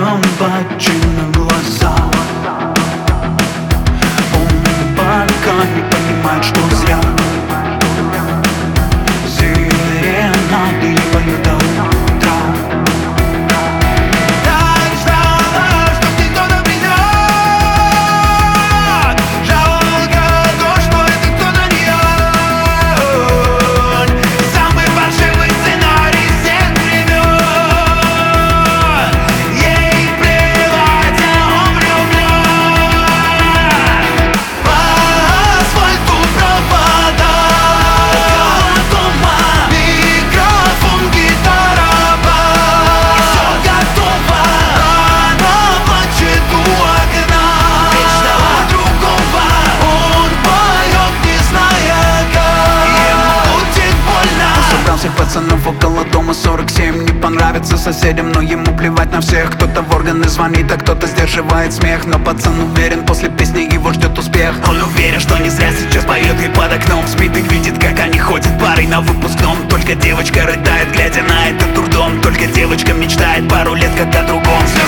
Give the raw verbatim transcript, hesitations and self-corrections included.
собачьи на глаза. Он пока не понимает, что зря серенады не поют до утра. Так ждала, что кто-то придет. Жалко то, что это кто-то не он. Самый паршивый сценарий всех времен. Ей плевать, а он влюблен. По асфальту провода, микрофон, гитара, бас. И все готово, она плачет у окна. Ведь ждала другого, он поет, не зная как. Ему будет больно. Собрал всех пацанов около дома сорок семь. Не понравится соседям, но ему плевать на всех. Кто-то в органы звонит, а кто-то сдерживает смех. Но пацан уверен, после песни его ждет успех. Он уверен, что не зря сейчас поет и под окном спит и видит, как они ходят парой на выпускном. Только девочка рыдает, глядя на этот дурдом. Только девочка мечтает пару лет как о другом.